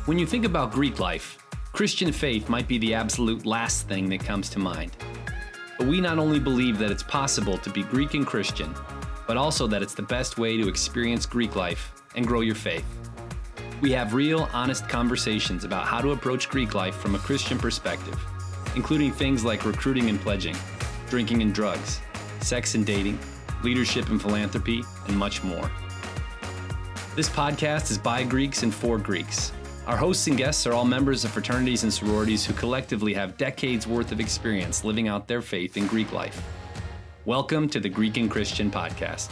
When you think about Greek life, Christian faith might be the absolute last thing that comes to mind. But we not only believe that it's possible to be Greek and Christian, but also that it's the best way to experience Greek life and grow your faith. We have real, honest conversations about how to approach Greek life from a Christian perspective, including things like recruiting and pledging, drinking and drugs, sex and dating, leadership and philanthropy, and much more. This podcast is by Greeks and for Greeks. Our hosts and guests are all members of fraternities and sororities who collectively have decades worth of experience living out their faith in Greek life. Welcome to the Greek and Christian Podcast.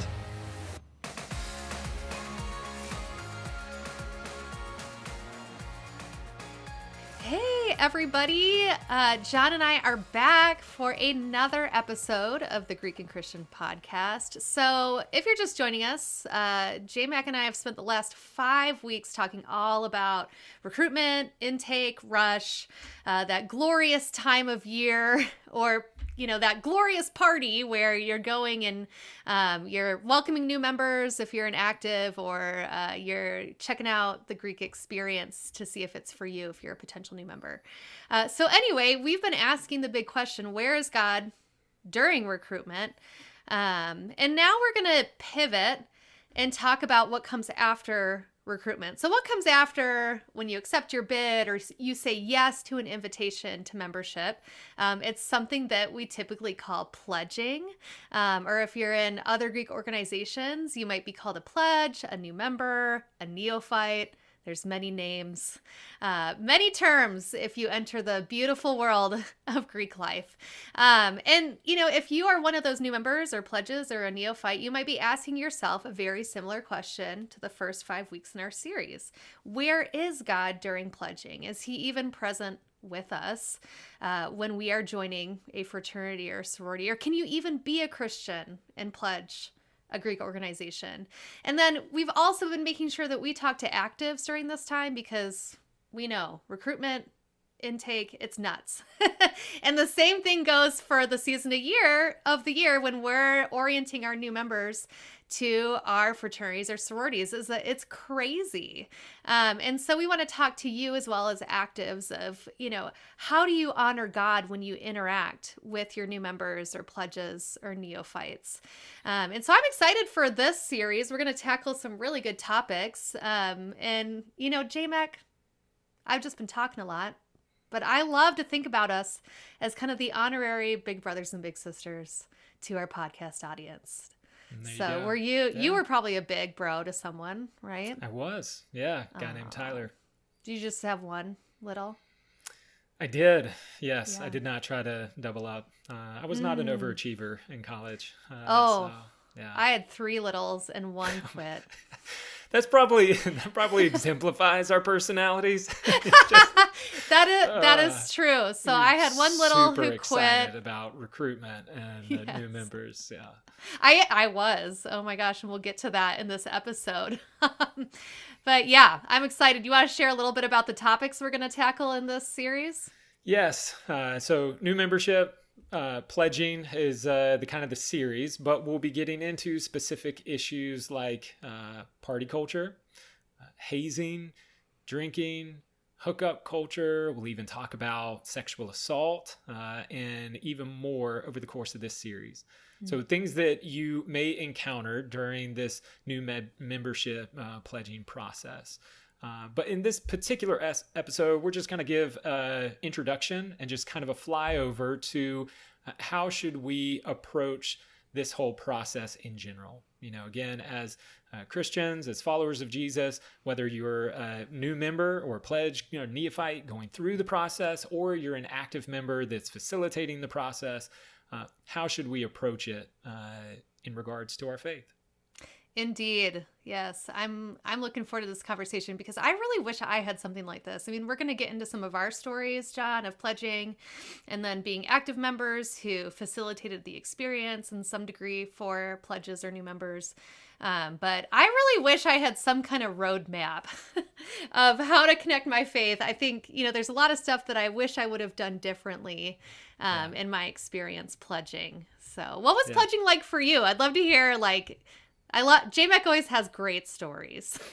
Hey everybody, John and I are back for another episode of the Greek and Christian Podcast. So if you're just joining us, J-Mac and I have spent the last 5 weeks talking all about recruitment, intake, rush, that glorious time of year, or that glorious party where you're going and you're welcoming new members if you're an active, or you're checking out the Greek experience to see if it's for you if you're a potential new member. So anyway, we've been asking the big question, where is God during recruitment? And now we're going to pivot and talk about what comes after recruitment. So what comes after when you accept your bid or you say yes to an invitation to membership? It's something that we typically call pledging. Or if you're in other Greek organizations, you might be called a pledge, a new member, a neophyte. There's many names, many terms if you enter the beautiful world of Greek life. And, if you are one of those new members or pledges or a neophyte, you might be asking yourself a very similar question to the first 5 weeks in our series. Where is God during pledging? Is he even present with us when we are joining a fraternity or sorority? Or can you even be a Christian and pledge a Greek organization? And then we've also been making sure that we talk to actives during this time, because we know recruitment, intake, it's nuts. And the same thing goes for the season of the year when we're orienting our new members to our fraternities or sororities, is that it's crazy. And so we want to talk to you as well as actives of, how do you honor God when you interact with your new members or pledges or neophytes? And so I'm excited for this series. We're going to tackle some really good topics. J-Mac, I've just been talking a lot, but I love to think about us as kind of the honorary big brothers and big sisters to our podcast audience. So were you? Yeah. You were probably a big bro to someone, right? I was, yeah. A guy named Tyler. Do you just have one little? I did, yes. Yeah. I did not try to double up. I was not an overachiever in college. Yeah. I had 3 littles and 1 quit. That probably exemplifies our personalities. That is true. So I had one little who quit. Excited about recruitment and new members. Yeah, I was. Oh my gosh, and we'll get to that in this episode. But yeah, I'm excited. You want to share a little bit about the topics we're going to tackle in this series? Yes. So new membership. Pledging is the series, but we'll be getting into specific issues like party culture, hazing, drinking, hookup culture. We'll even talk about sexual assault and even more over the course of this series. Mm-hmm. So things that you may encounter during this new membership pledging process. But in this particular episode, we're just going to give an introduction and just kind of a flyover to how should we approach this whole process in general. Again, as Christians, as followers of Jesus, whether you're a new member or a pledge, neophyte going through the process, or you're an active member that's facilitating the process, how should we approach it in regards to our faith? Indeed. Yes. I'm looking forward to this conversation because I really wish I had something like this. I mean, we're going to get into some of our stories, John, of pledging and then being active members who facilitated the experience in some degree for pledges or new members. But I really wish I had some kind of roadmap of how to connect my faith. I think, there's a lot of stuff that I wish I would have done differently in my experience pledging. So what was pledging like for you? I'd love to hear, J-Mac always has great stories.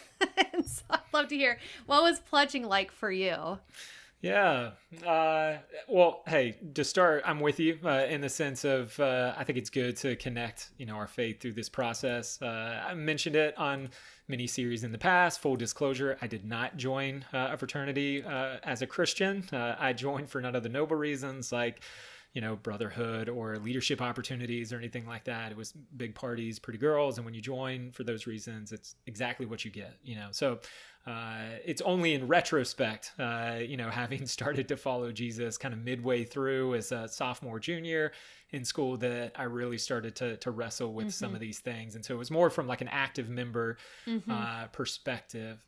And so I'd love to hear, what was pledging like for you? Yeah. Well, hey, to start, I'm with you in the sense of I think it's good to connect, our faith through this process. I mentioned it on many series in the past. Full disclosure, I did not join a fraternity as a Christian. I joined for none of the noble reasons like, brotherhood or leadership opportunities or anything like that. It was big parties, pretty girls. And when you join for those reasons, it's exactly what you get, So it's only in retrospect, having started to follow Jesus kind of midway through as a sophomore, junior in school that I really started to wrestle with some of these things. And so it was more from like an active member perspective.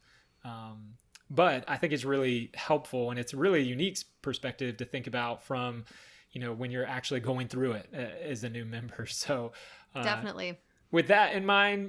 But I think it's really helpful, and it's a really unique perspective to think about from, when you're actually going through it as a new member. So Definitely. With that in mind,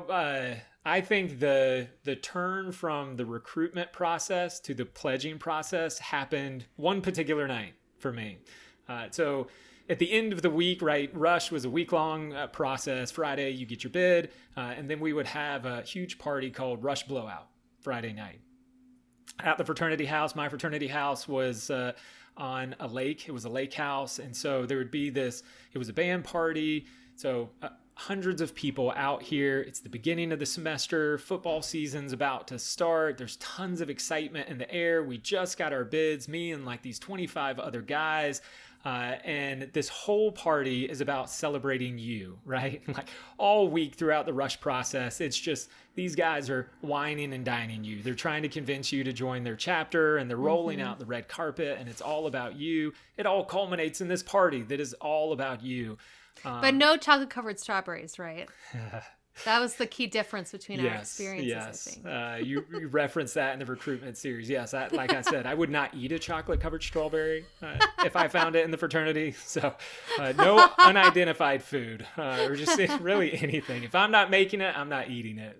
I think the turn from the recruitment process to the pledging process happened one particular night for me. So at the end of the week, right, Rush was a week-long process. Friday, you get your bid, and then we would have a huge party called Rush Blowout Friday night. At the fraternity house, my fraternity house was on a lake. It was a lake house, and so there would be it was a band party, so hundreds of people out here. It's the beginning of the semester. Football season's about to start. There's tons of excitement in the air. We just got our bids, me and like these 25 other guys. And this whole party is about celebrating you, right? Like all week throughout the Rush process, it's just these guys are whining and dining you. They're trying to convince you to join their chapter, and they're rolling out the red carpet, and it's all about you. It all culminates in this party that is all about you. But no chocolate covered strawberries, right? That was the key difference between our experiences, yes. I think. You referenced that in the recruitment series. Yes, like I said, I would not eat a chocolate-covered strawberry if I found it in the fraternity. So no unidentified food or just really anything. If I'm not making it, I'm not eating it.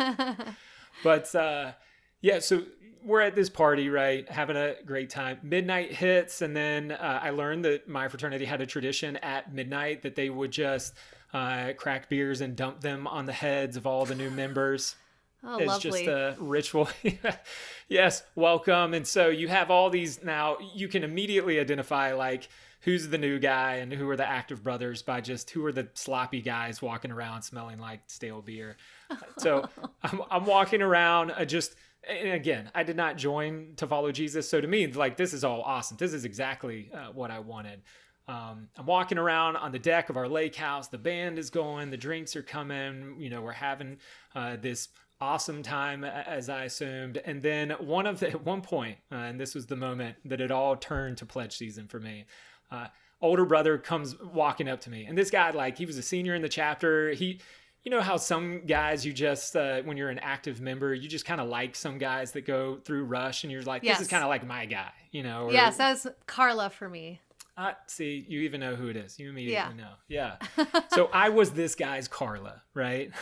But so we're at this party, right, having a great time. Midnight hits, and then I learned that my fraternity had a tradition at midnight that they would just crack beers and dump them on the heads of all the new members. Oh, it's lovely. just a ritual. Yes, welcome. And so you have all these now. You can immediately identify like who's the new guy and who are the active brothers by just who are the sloppy guys walking around smelling like stale beer. So I'm walking around and again, I did not join to follow Jesus. So to me, like, this is all awesome. This is exactly what I wanted. I'm walking around on the deck of our lake house. The band is going. The drinks are coming. We're having this awesome time, as I assumed. And then at one point, and this was the moment that it all turned to pledge season for me, older brother comes walking up to me. And this guy, like, he was a senior in the chapter. You know how some guys you just, when you're an active member, you just kind of like some guys that go through Rush and you're like, this is kind of like my guy, Or, yes, that was Carla for me. See, you even know who it is. You immediately know. Yeah. So I was this guy's Carla, right?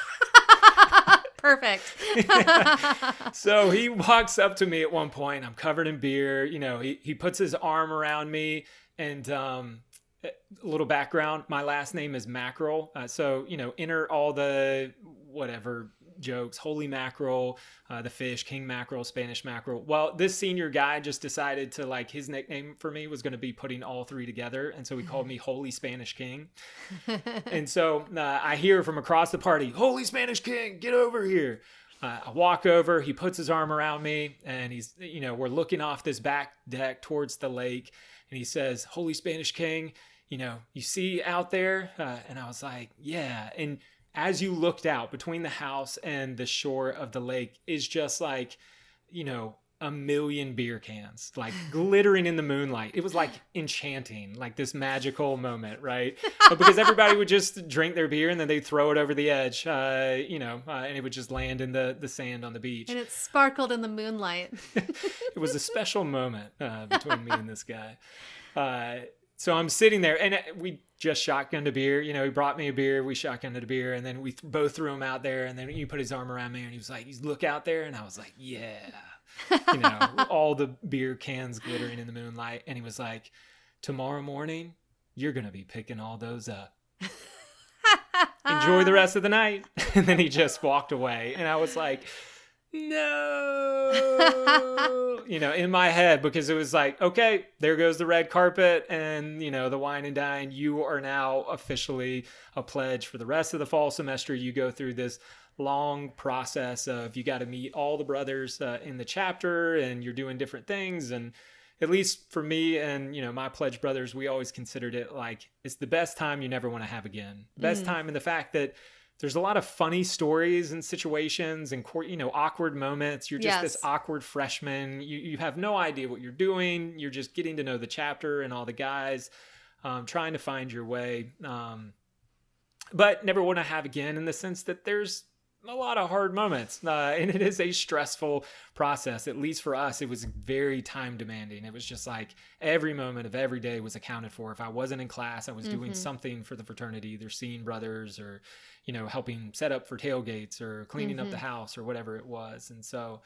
Perfect. So he walks up to me at one point. I'm covered in beer. He puts his arm around me, and a little background. My last name is Mackerel. So, enter all the whatever jokes, holy mackerel, the fish, king mackerel, Spanish mackerel. Well, this senior guy just decided to, like, his nickname for me was going to be putting all three together. And so he called me Holy Spanish King. And so I hear from across the party, Holy Spanish King, get over here. I walk over, he puts his arm around me, and he's, we're looking off this back deck towards the lake. And he says, Holy Spanish King, you see out there? And I was like, yeah. And as you looked out between the house and the shore of the lake is just like, a million beer cans, like glittering in the moonlight. It was like enchanting, like this magical moment, right? Because everybody would just drink their beer and then they'd throw it over the edge, and it would just land in the sand on the beach. And it sparkled in the moonlight. It was a special moment between me and this guy. So I'm sitting there, and we just shotgunned a beer. He brought me a beer. We shotgunned a beer, and then we both threw him out there. And then he put his arm around me, and he was like, "You look out there." And I was like, "Yeah." All the beer cans glittering in the moonlight. And he was like, "Tomorrow morning, you're going to be picking all those up. Enjoy the rest of the night." And then he just walked away. And I was like, no, in my head, because it was like, okay, there goes the red carpet and, the wine and dine. You are now officially a pledge for the rest of the fall semester. You go through this long process of, you got to meet all the brothers in the chapter, and you're doing different things. And at least for me and, my pledge brothers, we always considered it like, it's the best time you never want to have again. Best time in the fact that there's a lot of funny stories and situations and, awkward moments. You're just this awkward freshman. You have no idea what you're doing. You're just getting to know the chapter and all the guys, trying to find your way. But never want to have again, in the sense that there's a lot of hard moments, and it is a stressful process. At least for us, it was very time demanding. It was just like every moment of every day was accounted for. If I wasn't in class, I was doing something for the fraternity, either seeing brothers or, helping set up for tailgates or cleaning up the house or whatever it was. And so,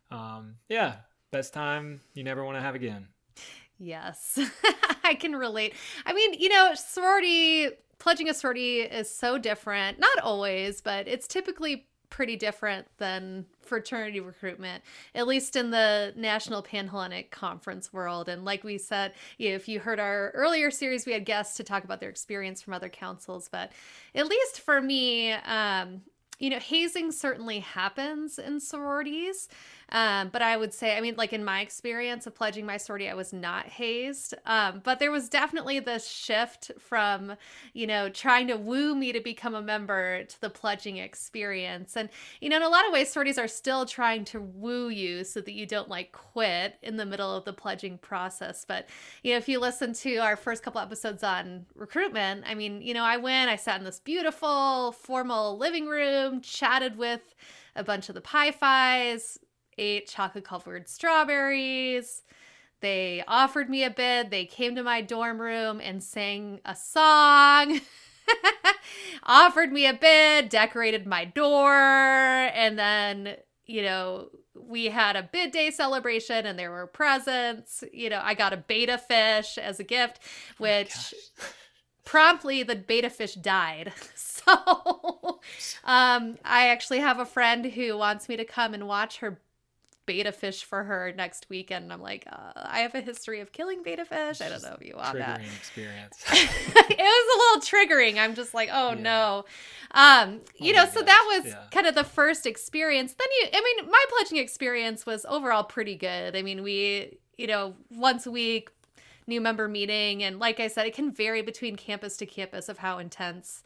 best time you never want to have again. Yes, I can relate. I mean, pledging a sorority is so different. Not always, but it's typically pretty different than fraternity recruitment, at least in the National Panhellenic Conference world. And like we said, if you heard our earlier series, we had guests to talk about their experience from other councils. But at least for me, hazing certainly happens in sororities. But I would say, like in my experience of pledging my sorority, I was not hazed. But there was definitely this shift from, trying to woo me to become a member to the pledging experience. And, in a lot of ways, sororities are still trying to woo you so that you don't quit in the middle of the pledging process. But, if you listen to our first couple episodes on recruitment, I sat in this beautiful formal living room, chatted with a bunch of the Pi Phis, ate chocolate-covered strawberries. They offered me a bid. They came to my dorm room and sang a song. Offered me a bid, decorated my door, and then, we had a bid day celebration and there were presents. I got a beta fish as a gift, which promptly the beta fish died. So I actually have a friend who wants me to come and watch her beta fish for her next weekend. And I'm like, I have a history of killing beta fish. I don't know if you want that. Triggering experience. It was a little triggering. I'm just like, no. So that was kind of the first experience. Then my pledging experience was overall pretty good. We, once a week, new member meeting. And like I said, it can vary between campus to campus of how intense,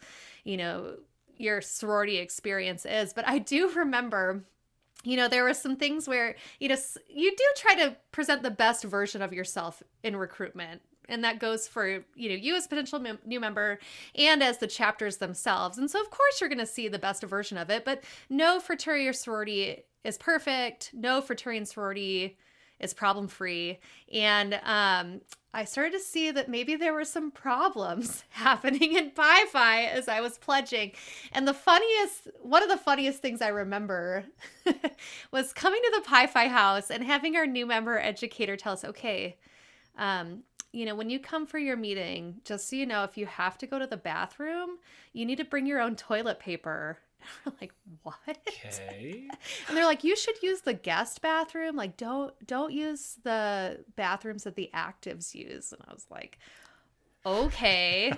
your sorority experience is. But I do remember, there were some things where, you do try to present the best version of yourself in recruitment. And that goes for, you as a potential new member and as the chapters themselves. And so, of course, you're going to see the best version of it. But no fraternity or sorority is perfect. No fraternity and sorority is problem-free. And I started to see that maybe there were some problems happening in Pi Phi as I was pledging. And one of the funniest things I remember was coming to the Pi Phi house and having our new member educator tell us, okay, when you come for your meeting, just so you know, if you have to go to the bathroom, you need to bring your own toilet paper. We're like, what? Okay. And they're like, you should use the guest bathroom. Like, don't use the bathrooms that the actives use. And I was like, okay.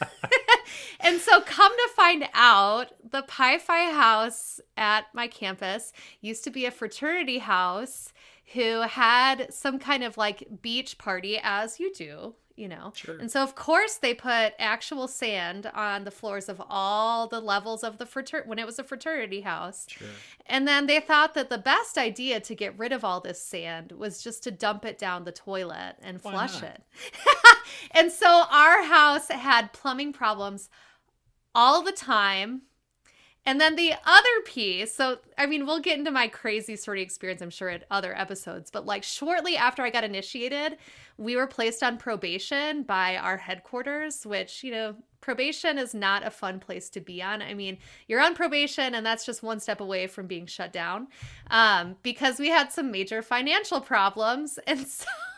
And so come to find out, the Pi Phi house at my campus used to be a fraternity house who had some kind of beach party, as you do. Sure. And so, of course, they put actual sand on the floors of all the levels of the when it was a fraternity house. Sure. And then they thought that the best idea to get rid of all this sand was just to dump it down the toilet and flush it. And so our house had plumbing problems all the time. And then the other piece, so, we'll get into my crazy sorority experience, I'm sure, at other episodes. But, shortly after I got initiated, we were placed on probation by our headquarters, which, probation is not a fun place to be on. You're on probation, and that's just one step away from being shut down, because we had some major financial problems. And so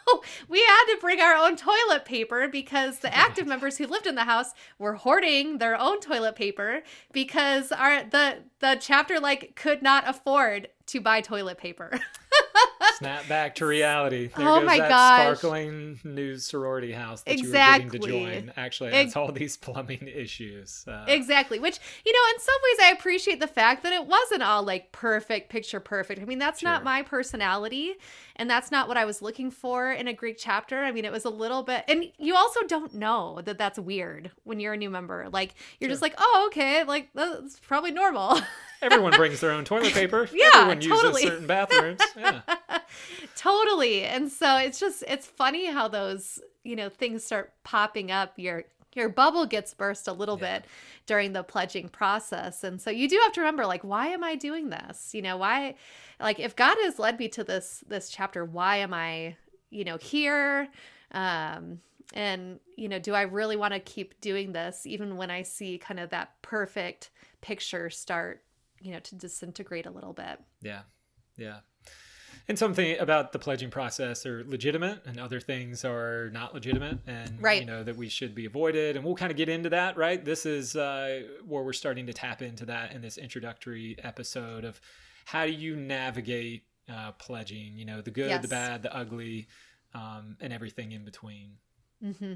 we had to bring our own toilet paper because the active members who lived in the house were hoarding their own toilet paper because the chapter could not afford to buy toilet paper. Snap back to reality. There Oh goes my that gosh. sparkling new sorority house that Exactly. you were getting to join. Actually, has all these plumbing issues. Exactly. Which, in some ways I appreciate the fact that it wasn't all perfect, picture perfect. I mean, that's not my personality, and that's not what I was looking for in a Greek chapter. I mean, it was a little bit, and you also don't know that that's weird when you're a new member. You're just oh, okay, that's probably normal. Everyone brings their own toilet paper. Yeah, Everyone totally. uses certain bathrooms. Yeah. Totally. And so it's funny how those, things start popping up. Your bubble gets burst a little bit during the pledging process. And so you do have to remember, why am I doing this? Why, if God has led me to this chapter, why am I, here? And, do I really want to keep doing this even when I see kind of that perfect picture start, to disintegrate a little bit? Yeah. Yeah. And something about the pledging process are legitimate and other things are not legitimate and, that we should be avoided. And we'll kind of get into that, right? This is where we're starting to tap into that in this introductory episode of how do you navigate pledging, the good, the bad, the ugly, and everything in between. Mm-hmm.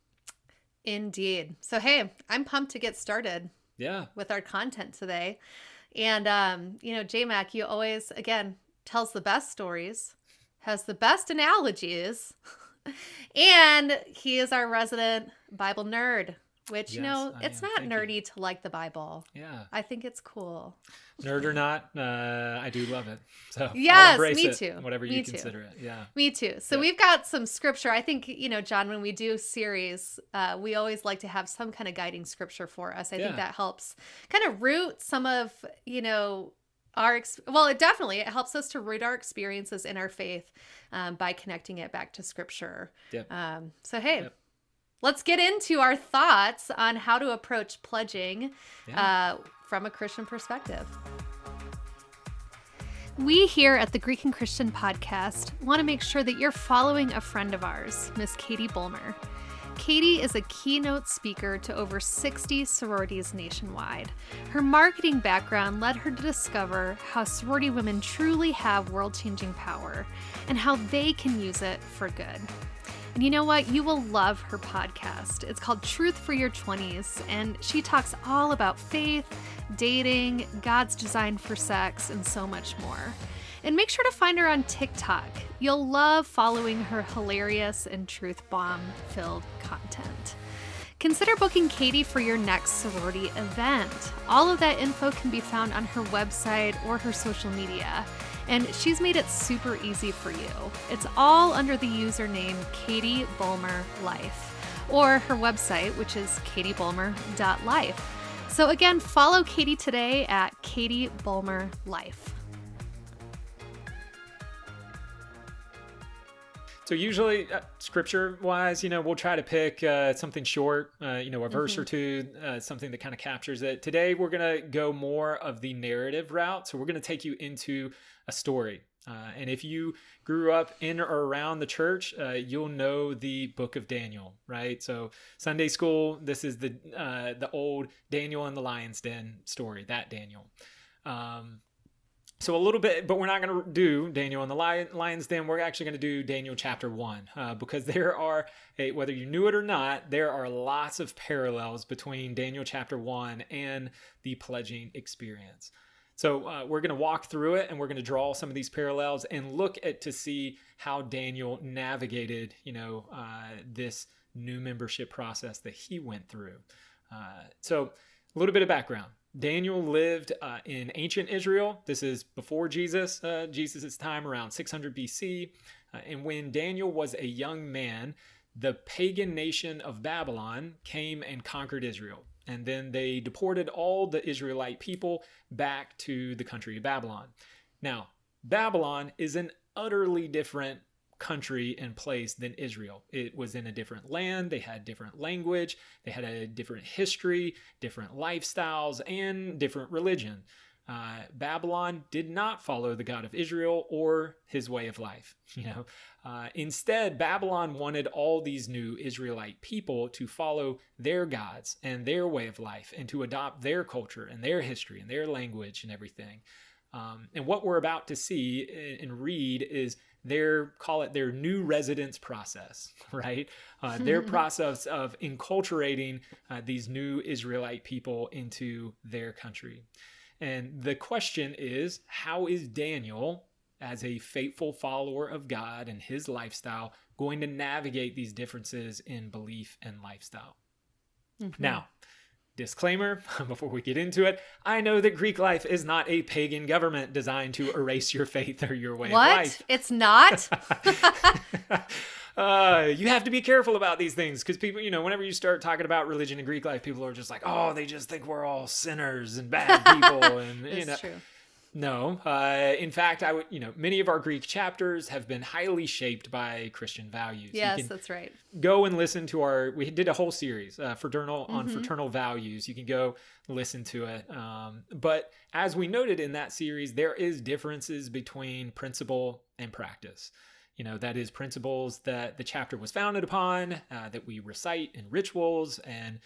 Indeed. So, hey, I'm pumped to get started with our content today. And, J-Mac, you always, again, tells the best stories, has the best analogies, and he is our resident Bible nerd, which, it's not nerdy to like the Bible. Yeah. I think it's cool. Nerd or not, I do love it. So yes, I'll embrace me it, too. whatever me you too. consider it. Yeah. Me too. So we've got some scripture. I think, John, when we do series, we always like to have some kind of guiding scripture for us. I think that helps kind of root some of, it helps us to root our experiences in our faith by connecting it back to scripture. Yep. So, hey, let's get into our thoughts on how to approach pledging from a Christian perspective. We here at the Greek and Christian podcast want to make sure that you're following a friend of ours, Miss Katie Bulmer. Katie is a keynote speaker to over 60 sororities nationwide. Her marketing background led her to discover how sorority women truly have world-changing power and how they can use it for good. And you know what? You will love her podcast. It's called Truth for Your 20s, and she talks all about faith, dating, God's design for sex, and so much more. And make sure to find her on TikTok. You'll love following her hilarious and truth bomb-filled content. Consider booking Katie for your next sorority event. All of that info can be found on her website or her social media. And she's made it super easy for you. It's all under the username Katie Bulmer Life, or her website, which is katiebulmer.life. So again, follow Katie today at Katie Bulmer Life. So usually, scripture-wise, we'll try to pick something short, a verse or two, something that kind of captures it. Today, we're going to go more of the narrative route. So we're going to take you into a story. And if you grew up in or around the church, you'll know the book of Daniel, right? So Sunday school, this is the old Daniel and the Lion's Den story, that Daniel. So a little bit, but we're not going to do Daniel and the Lion's Den. We're actually going to do Daniel chapter 1 because there are, whether you knew it or not, there are lots of parallels between Daniel chapter 1 and the pledging experience. So we're going to walk through it and we're going to draw some of these parallels and look at to see how Daniel navigated, this new membership process that he went through. So a little bit of background. Daniel lived in ancient Israel. This is before Jesus, Jesus' time around 600 BC. And when Daniel was a young man, the pagan nation of Babylon came and conquered Israel. And then they deported all the Israelite people back to the country of Babylon. Now, Babylon is an utterly different country and place than Israel. It was in a different land. They had different language. They had a different history, different lifestyles, and different religion. Babylon did not follow the God of Israel or his way of life. Instead, Babylon wanted all these new Israelite people to follow their gods and their way of life and to adopt their culture and their history and their language and everything. And what we're about to see and read is call it their new residence process, right? Their process of enculturating these new Israelite people into their country. And the question is, how is Daniel, as a faithful follower of God and his lifestyle, going to navigate these differences in belief and lifestyle? Now, disclaimer, before we get into it, I know that Greek life is not a pagan government designed to erase your faith or your way of life. What? It's not? You have to be careful about these things because people, whenever you start talking about religion and Greek life, people are just like, oh, they just think we're all sinners and bad people. And, It's true. No. In fact, many of our Greek chapters have been highly shaped by Christian values. Yes, that's right. Go and listen to we did a whole series on fraternal values. You can go listen to it. But as we noted in that series, there is differences between principle and practice. That is principles that the chapter was founded upon, that we recite in rituals, and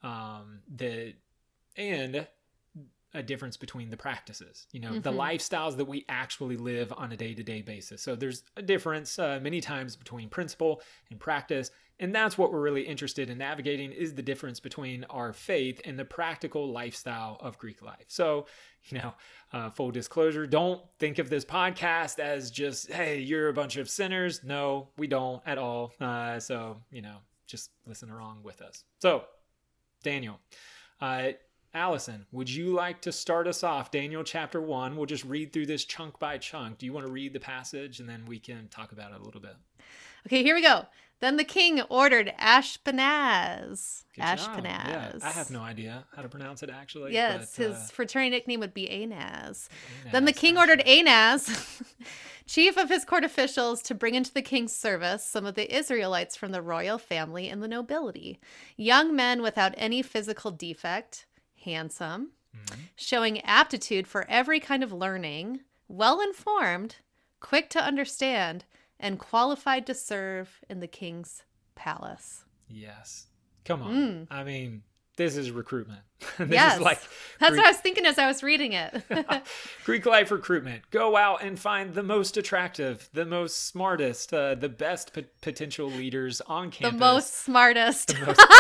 a difference between the practices, the lifestyles that we actually live on a day-to-day basis. So there's a difference many times between principle and practice. And that's what we're really interested in navigating, is the difference between our faith and the practical lifestyle of Greek life. So, full disclosure, don't think of this podcast as just, hey, you're a bunch of sinners. No, we don't at all. So, just listen along with us. So, Daniel, Allison, would you like to start us off? Daniel chapter 1. We'll just read through this chunk by chunk. Do you want to read the passage and then we can talk about it a little bit? Okay, here we go. Then the king ordered Ashpenaz. Good job. Yeah, I have no idea how to pronounce it actually. Yes, but, his fraternity nickname would be Anaz. Then the king ordered Anaz, chief of his court officials, to bring into the king's service some of the Israelites from the royal family and the nobility, young men without any physical defect, handsome, showing aptitude for every kind of learning, well-informed, quick to understand, and qualified to serve in the king's palace. Yes. Come on. I mean, this is recruitment. This yes. is like That's what I was thinking as I was reading it. Greek life recruitment. Go out and find the most attractive, the most smartest, the best potential leaders on campus. The most smartest.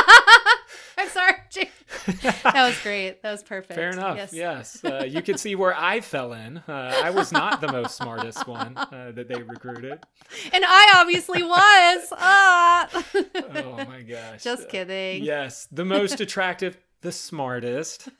I'm sorry, Jake. That was great. That was perfect. Fair enough. Yes. You can see where I fell in. I was not the most smartest one that they recruited. And I obviously was. Oh my gosh. Just kidding. Yes. The most attractive, the smartest,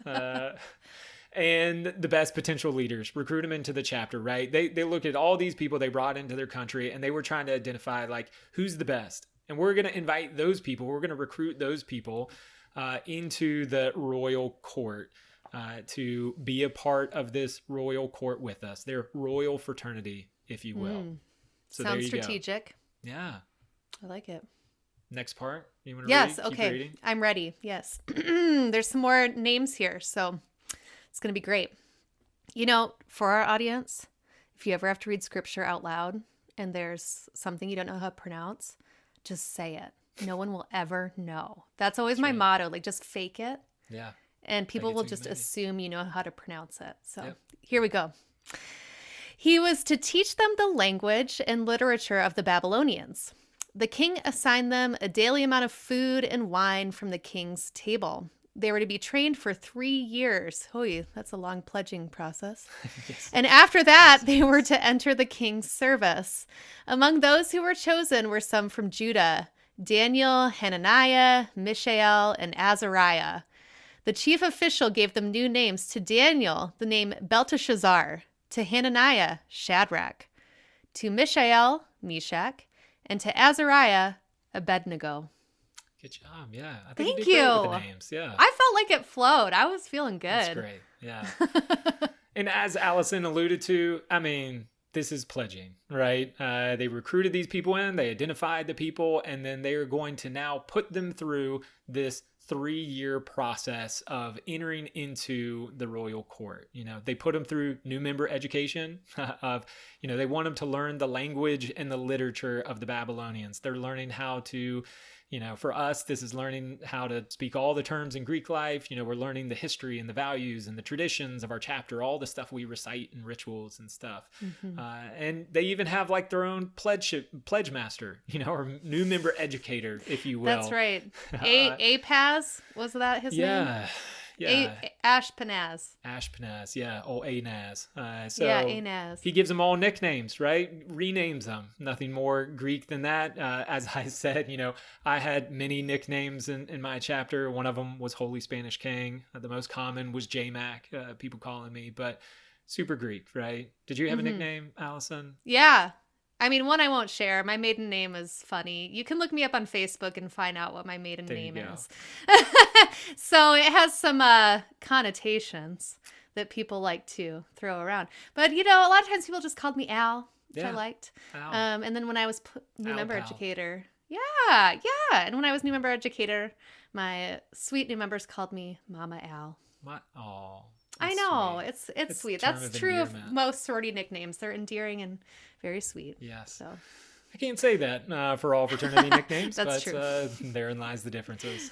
and the best potential leaders. Recruit them into the chapter, right? They look at all these people they brought into their country and they were trying to identify like who's the best. And we're going to invite those people. We're going to recruit those people into the royal court to be a part of this royal court with us. Their royal fraternity, if you will. So sounds strategic. Go. Yeah. I like it. Next part. You want to read? Keep okay. reading? I'm ready. Yes. There's some more names here, so it's going to be great. For our audience, if you ever have to read scripture out loud and there's something you don't know how to pronounce, just say it. No one will ever know. That's always my motto. Like, just fake it. Yeah. And people will just assume you know how to pronounce it. So Here we go. He was to teach them the language and literature of the Babylonians. The king assigned them a daily amount of food and wine from the king's table. They were to be trained for 3 years. Hoy, that's a long pledging process. Yes. And after that, they were to enter the king's service. Among those who were chosen were some from Judah: Daniel, Hananiah, Mishael, and Azariah. The chief official gave them new names. To Daniel, the name Belteshazzar. To Hananiah, Shadrach. To Mishael, Meshach. And to Azariah, Abednego. Good job. Yeah. I think Thank you. you. Did great with the names. Yeah. I felt like it flowed. I was feeling good. That's great. Yeah. And as Allison alluded to, I mean, this is pledging, right? They recruited these people in, they identified the people, and then they are going to now put them through this 3-year process of entering into the royal court. They put them through new member education of, they want them to learn the language and the literature of the Babylonians. They're learning how to, for us, this is learning how to speak all the terms in Greek life. We're learning the history and the values and the traditions of our chapter, all the stuff we recite and rituals and stuff. And they even have like their own pledge master, or new member educator, if you will. That's right. Apaz, was that his name? Yeah. Ashpenaz. Ashpenaz, yeah. Oh, Anaz. Anaz. He gives them all nicknames, right? Renames them. Nothing more Greek than that. As I said, I had many nicknames in my chapter. One of them was Holy Spanish King. The most common was J-Mac, people calling me, but super Greek, right? Did you have a nickname, Allison? Yeah. I mean, one I won't share. My maiden name is funny. You can look me up on Facebook and find out what my maiden name is. So it has some connotations that people like to throw around. But, a lot of times people just called me Al, which I liked. Al. And then when I was new member Pal. educator. Yeah. And when I was new member educator, my sweet new members called me Mama Al. What? Oh. I know. Sweet. It's sweet. That's true of most sorority nicknames. They're endearing and very sweet. Yes. So I can't say that for all fraternity nicknames, That's but true. Therein lies the differences.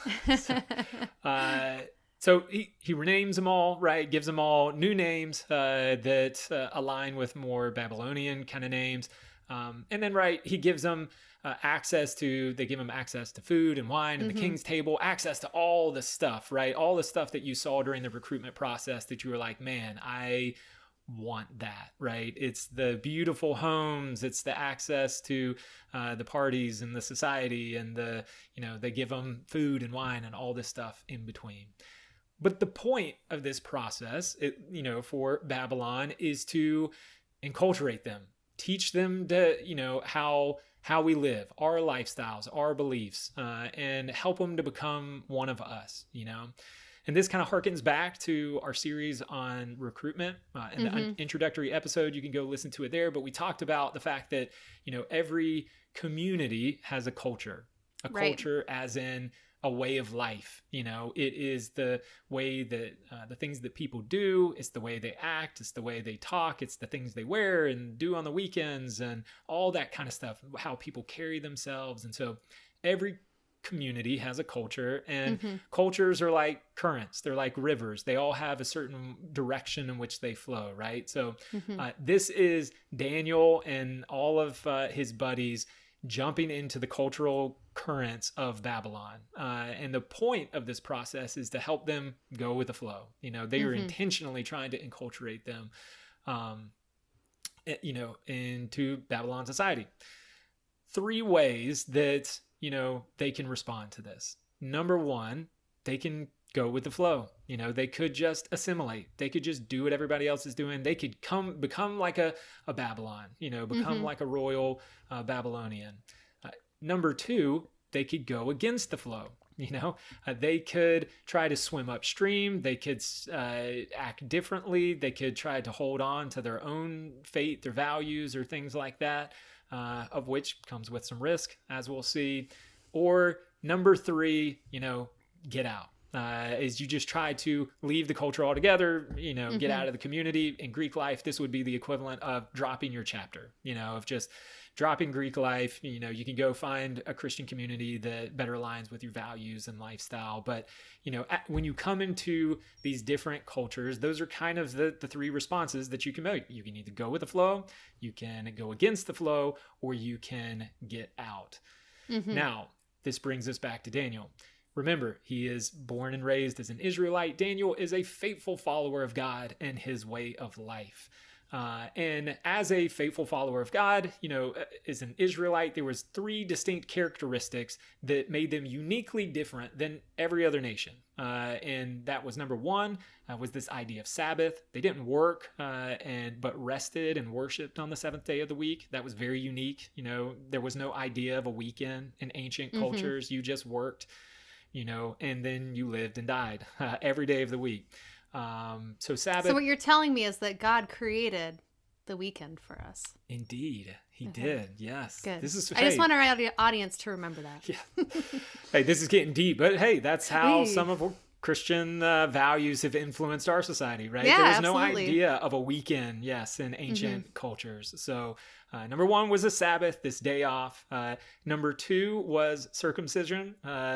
So he renames them all, right? Gives them all new names that align with more Babylonian kind of names. And then, right, he gives them they give them access to food and wine and the king's table, access to all the stuff, right? All the stuff that you saw during the recruitment process that you were like, man, I want that, right? It's the beautiful homes. It's the access to the parties and the society and they give them food and wine and all this stuff in between. But the point of this process, for Babylon is to enculturate them, teach them to, how we live, our lifestyles, our beliefs, and help them to become one of us, And this kind of harkens back to our series on recruitment. In the introductory episode, you can go listen to it there. But we talked about the fact that, every community has a culture, culture as in a way of life. It is the way that the things that people do, it's the way they act, it's the way they talk, it's the things they wear and do on the weekends and all that kind of stuff, how people carry themselves. And so every community has a culture, and cultures are like currents. They're like rivers. They all have a certain direction in which they flow, right? So this is Daniel and all of his buddies jumping into the cultural currents of Babylon. And the point of this process is to help them go with the flow. They are intentionally trying to enculturate them, into Babylon society. 3 ways that, they can respond to this. Number 1, they can go with the flow. They could just assimilate. They could just do what everybody else is doing. They could become like a Babylon, become like a royal Babylonian. Number 2, they could go against the flow. They could try to swim upstream. They could act differently. They could try to hold on to their own fate, their values, or things like that, of which comes with some risk, as we'll see. Or number 3, get out. Is you just try to leave the culture altogether, get out of the community. In Greek life, this would be the equivalent of dropping your chapter, of just dropping Greek life. You can go find a Christian community that better aligns with your values and lifestyle. But, when you come into these different cultures, those are kind of the 3 responses that you can make. You can either go with the flow, you can go against the flow, or you can get out. Now, this brings us back to Daniel. Remember, he is born and raised as an Israelite. Daniel is a faithful follower of God and his way of life. And as a faithful follower of God, as an Israelite, there was 3 distinct characteristics that made them uniquely different than every other nation. And that was number 1, was this idea of Sabbath. They didn't work, but rested and worshiped on the 7th day of the week. That was very unique. There was no idea of a weekend in ancient cultures. You just worked, and then you lived and died every day of the week. So Sabbath. So what you're telling me is that God created the weekend for us. Indeed. He did, yes. Good. This is. I just want our audience to remember that. Yeah. Hey, this is getting deep, but hey, that's how some of Christian values have influenced our society, right? Yeah, there was absolutely. no idea of a weekend, in ancient cultures. So number one was a Sabbath, this day off. Number two was circumcision.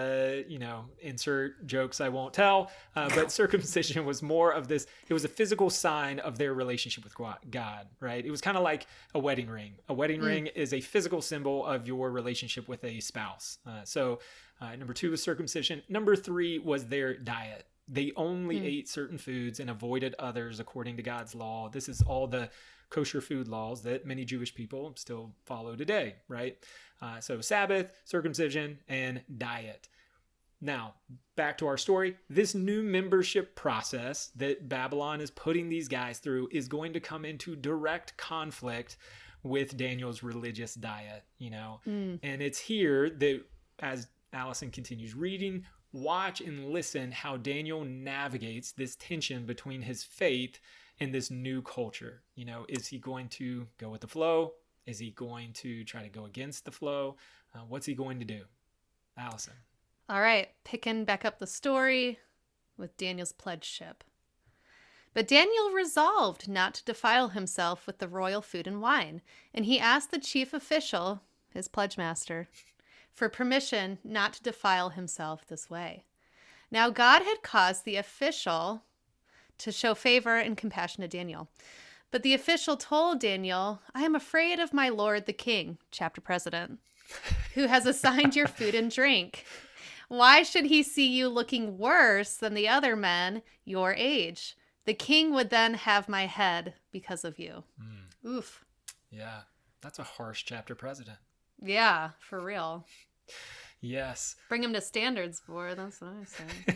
Insert jokes I won't tell, but circumcision was more of this. It was a physical sign of their relationship with God, right? It was kind of like a wedding ring. A wedding ring is a physical symbol of your relationship with a spouse. Number two was circumcision. Number three was their diet. They only ate certain foods and avoided others according to God's law. This is all the kosher food laws that many Jewish people still follow today, right? So Sabbath, circumcision, and diet. Now, back to our story. This new membership process that Babylon is putting these guys through is going to come into direct conflict with Daniel's religious diet, And it's here that, as Allison continues reading, watch and listen how Daniel navigates this tension between his faith and this new culture. Is he going to go with the flow? Is he going to try to go against the flow? What's he going to do? Allison. All right, picking back up the story with Daniel's pledge ship. But Daniel resolved not to defile himself with the royal food and wine, and he asked the chief official, his pledge master, for permission not to defile himself this way. Now God had caused the official to show favor and compassion to Daniel. But the official told Daniel, I am afraid of my lord the king, chapter president, who has assigned your food and drink. Why should he see you looking worse than the other men your age? The king would then have my head because of you. Oof. Yeah, that's a harsh chapter president. Yeah, for real. Yes. Bring him to standards board. That's what I say.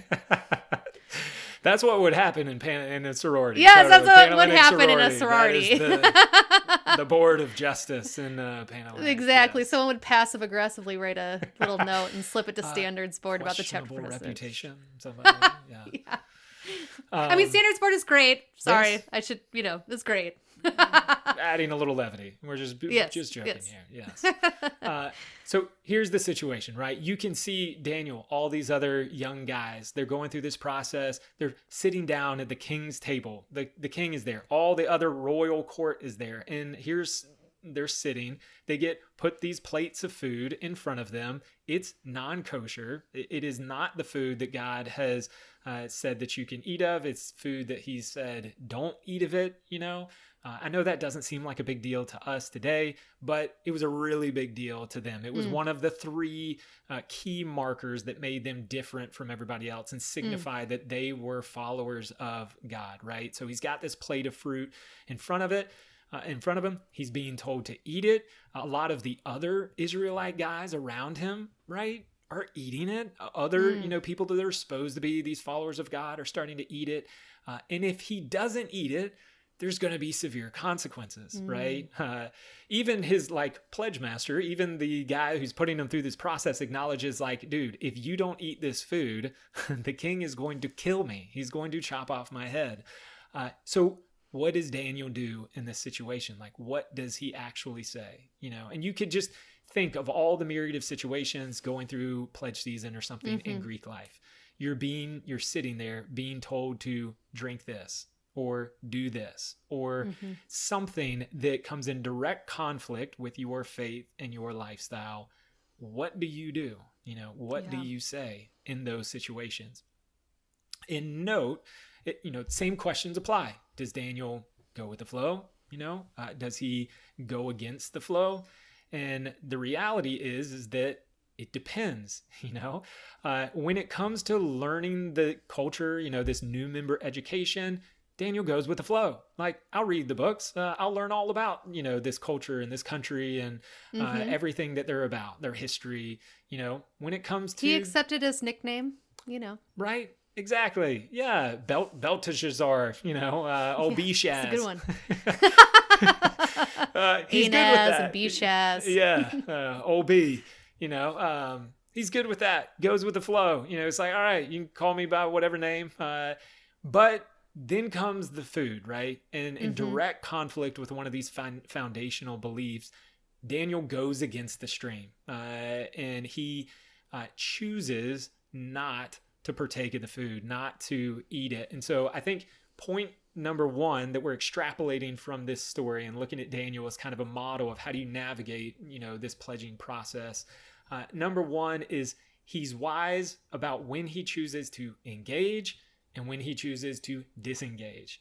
That's what would happen in a sorority. Yes, that's what would happen in a sorority. That is the board of justice in Panhellenic. Exactly. Yes. Someone would passive aggressively write a little note and slip it to standards board about the chapter questionable president. reputation. Somebody, yeah. Yeah. I mean, standards board is great. Sorry, yes. I should. It's great. Adding a little levity. We're just joking here. Yes. So here's the situation, right? You can see Daniel, all these other young guys, they're going through this process. They're sitting down at the king's table. The king is there. All the other royal court is there. And they're sitting. They get put these plates of food in front of them. It's non-kosher. It is not the food that God has said that you can eat of. It's food that he said, don't eat of it, I know that doesn't seem like a big deal to us today, but it was a really big deal to them. It was one of the three key markers that made them different from everybody else and signified that they were followers of God, right? So he's got this plate of fruit in front of him. He's being told to eat it. A lot of the other Israelite guys around him, right, are eating it. Other, people that are supposed to be these followers of God are starting to eat it. And if he doesn't eat it, there's going to be severe consequences, right? Even his pledge master, even the guy who's putting him through this process acknowledges dude, if you don't eat this food, the king is going to kill me. He's going to chop off my head. So what does Daniel do in this situation? What does he actually say? And you could just think of all the myriad of situations going through pledge season or something in Greek life. You're sitting there being told to drink this, or do this, or something that comes in direct conflict with your faith and your lifestyle. What do you do? What do you say in those situations? And note, same questions apply. Does Daniel go with the flow? Does he go against the flow? And the reality is that it depends, when it comes to learning the culture, this new member education, Daniel goes with the flow. I'll read the books. I'll learn all about, this culture and this country and everything that they're about, their history, when it comes to... He accepted his nickname, Right. Exactly. Yeah. Belteshazzar, old Bishaz. That's a good one. He's good with that. And Bishaz. Yeah. Old B, he's good with that. Goes with the flow. It's all right, you can call me by whatever name. But then comes the food, right? And in direct conflict with one of these foundational beliefs, Daniel goes against the stream, and he chooses not to partake of the food, not to eat it. And so I think point number one that we're extrapolating from this story and looking at Daniel as kind of a model of how do you navigate, this pledging process. Number one is he's wise about when he chooses to engage and when he chooses to disengage.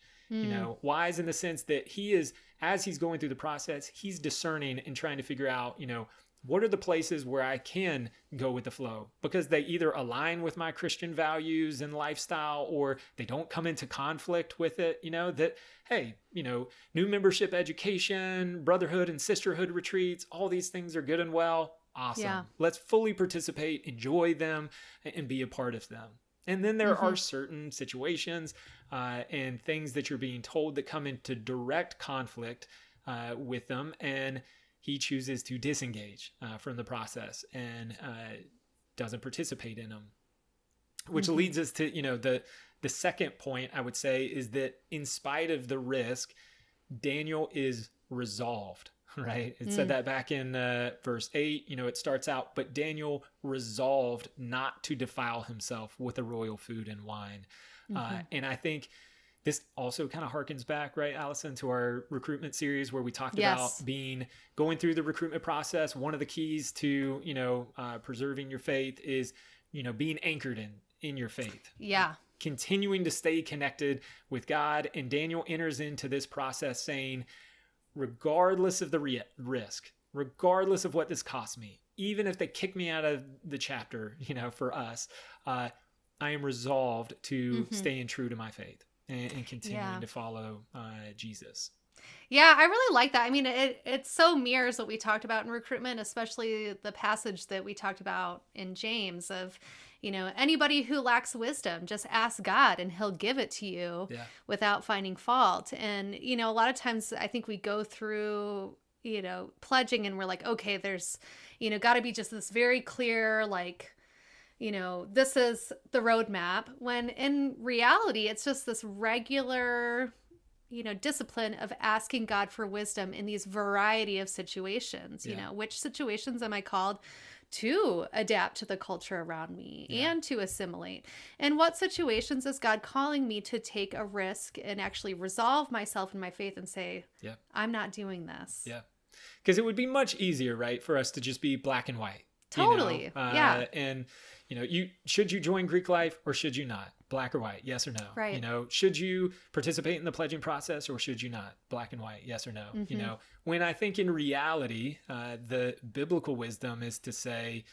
Wise in the sense that he is, as he's going through the process, he's discerning and trying to figure out, what are the places where I can go with the flow because they either align with my Christian values and lifestyle or they don't come into conflict with it, that, hey, new membership education, brotherhood and sisterhood retreats, all these things are good and well. Awesome. Yeah. Let's fully participate, enjoy them, and be a part of them. And then there are certain situations and things that you're being told that come into direct conflict with them. And he chooses to disengage from the process and doesn't participate in them, which leads us to, the second point I would say is that in spite of the risk, Daniel is resolved, right? It said that back in verse 8, it starts out, but Daniel resolved not to defile himself with the royal food and wine. And I think this also kind of harkens back, right, Allison, to our recruitment series where we talked about going through the recruitment process. One of the keys to, preserving your faith is, being anchored in your faith. Yeah. Continuing to stay connected with God. And Daniel enters into this process saying, regardless of the risk, regardless of what this costs me, even if they kick me out of the chapter, for us, I am resolved to staying true to my faith. And continuing to follow Jesus. Yeah, I really like that. I mean, it so mirrors what we talked about in recruitment, especially the passage that we talked about in James of, anybody who lacks wisdom, just ask God and he'll give it to you without finding fault. And, a lot of times I think we go through, pledging and we're like, okay, there's, got to be just this very clear, this is the roadmap, when in reality, it's just this regular, discipline of asking God for wisdom in these variety of situations. Which situations am I called to adapt to the culture around me and to assimilate? And what situations is God calling me to take a risk and actually resolve myself in my faith and say, I'm not doing this? Yeah. Because it would be much easier, right, for us to just be black and white. Totally. And, should you join Greek life or should you not? Black or white, yes or no? Right. Should you participate in the pledging process or should you not? Black and white, yes or no? When I think in reality, the biblical wisdom is to say,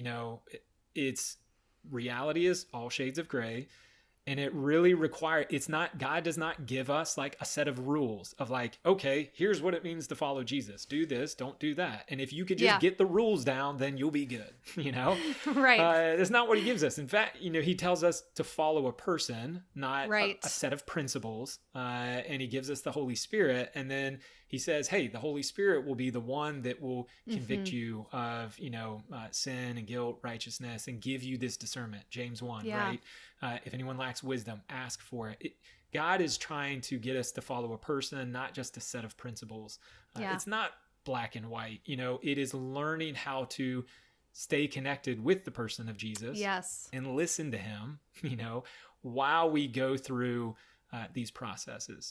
it's reality is all shades of gray. And it really God does not give us like a set of rules of like, okay, here's what it means to follow Jesus. Do this, don't do that. And if you could just get the rules down, then you'll be good, Right. That's not what he gives us. In fact, he tells us to follow a person, not a set of principles. And he gives us the Holy Spirit. And then he says, hey, the Holy Spirit will be the one that will convict you of, sin and guilt, righteousness, and give you this discernment. James 1, right? If anyone lacks wisdom, ask for it. God is trying to get us to follow a person, not just a set of principles. It's not black and white. It is learning how to stay connected with the person of Jesus. Yes. And listen to him, while we go through these processes,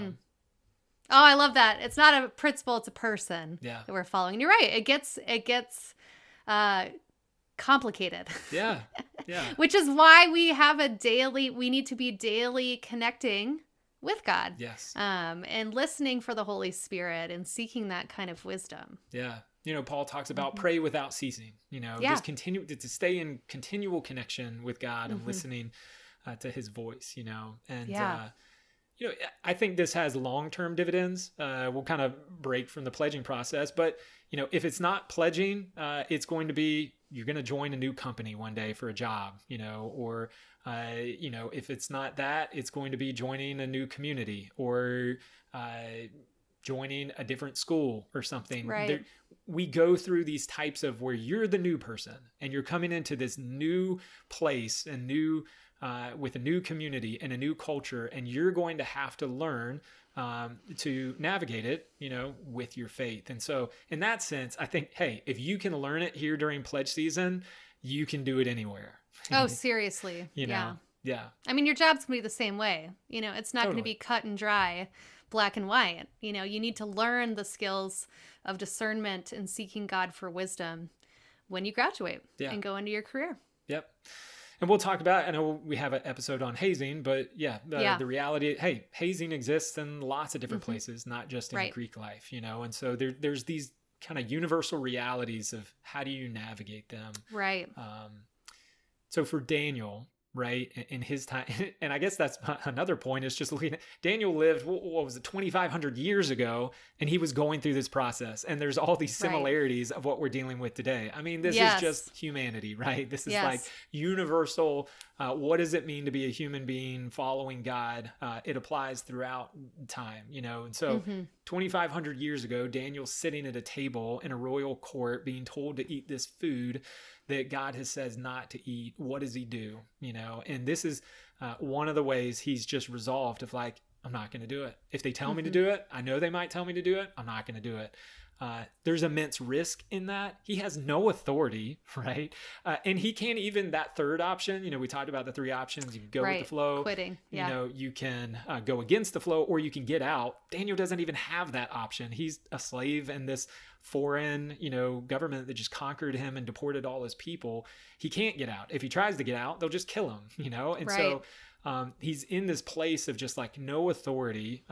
Oh, I love that. It's not a principle, it's a person that we're following. And you're right. It gets complicated. Yeah. Which is why we need to be daily connecting with God. Yes. And listening for the Holy Spirit and seeking that kind of wisdom. Yeah. Paul talks about pray without ceasing, just continue to stay in continual connection with God and listening to his voice, and I think this has long-term dividends. We'll kind of break from the pledging process, but if it's not pledging, it's going to be, you're going to join a new company one day for a job, or, if it's not that, it's going to be joining a new community or joining a different school or something. Right. We go through these types of where you're the new person and you're coming into this new place and with a new community and a new culture, and you're going to have to learn to navigate it, with your faith. And so in that sense, I think, hey, if you can learn it here during pledge season, you can do it anywhere. Oh, seriously. Yeah. I mean, your job's going to be the same way. It's not going to be cut and dry, black and white. You need to learn the skills of discernment and seeking God for wisdom when you graduate and go into your career. Yep. And we'll talk about, I know we have an episode on hazing, but the reality, hey, hazing exists in lots of different places, not just in Greek life, and so there's these kind of universal realities of how do you navigate them. Right. So for Daniel, right, in his time, and I guess that's another point, is just looking at, Daniel lived, what was it, 2,500 years ago, and he was going through this process, and there's all these similarities of what we're dealing with today. I mean, this is just humanity, right? This is like universal. What does it mean to be a human being following God? It applies throughout time, and so 2,500 years ago, Daniel's sitting at a table in a royal court being told to eat this food that God has says not to eat. What does he do? And this is one of the ways he's just resolved of like, I'm not going to do it. If they tell me to do it, I know they might tell me to do it. I'm not going to do it. There's immense risk in that. He has no authority, right? And he can't even, that third option, we talked about the three options. You can go with the flow. Quitting. You can go against the flow, or you can get out. Daniel doesn't even have that option. He's a slave in this foreign, government that just conquered him and deported all his people. He can't get out. If he tries to get out, they'll just kill him, And so he's in this place of just like no authority,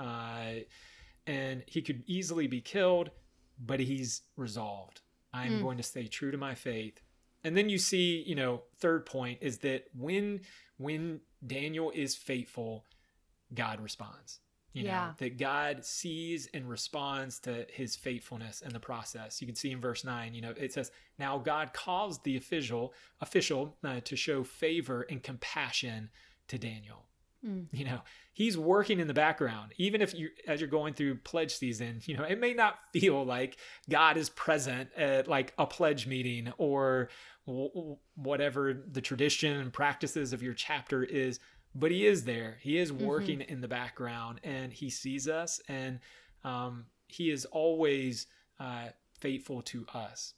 and he could easily be killed, but he's resolved. I'm going to stay true to my faith. And then you see, third point is that when Daniel is faithful, God responds. That God sees and responds to his faithfulness in the process. You can see in verse 9, it says, now God caused the official to show favor and compassion to Daniel. He's working in the background. Even if as you're going through pledge season, it may not feel like God is present at like a pledge meeting or whatever the tradition and practices of your chapter is, but he is there. He is working in the background, and he sees us, and he is always faithful to us,